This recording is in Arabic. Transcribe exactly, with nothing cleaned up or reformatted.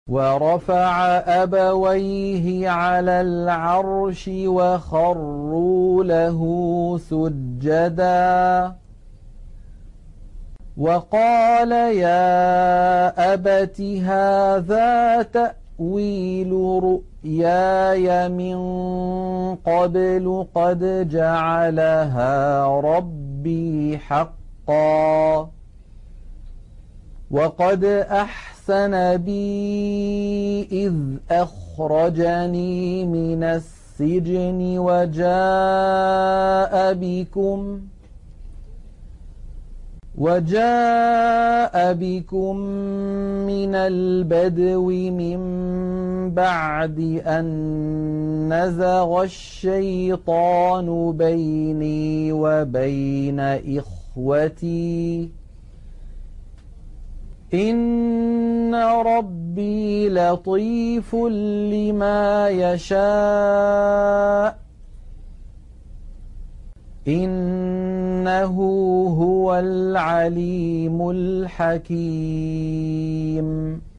ورفع أبويه على العرش وخروا له سجدا وقال يا أبت هذا تأويل رؤياي من قبل قد جعلها ربي حقا وقد أحسن بي إذ أخرجني من السجن وجاء بكم وجاء بكم من البدو من بعد أن نزغ الشيطان بيني وبين إخوتي إن ربي لطيف لما يشاء إنه هو العليم الحكيم.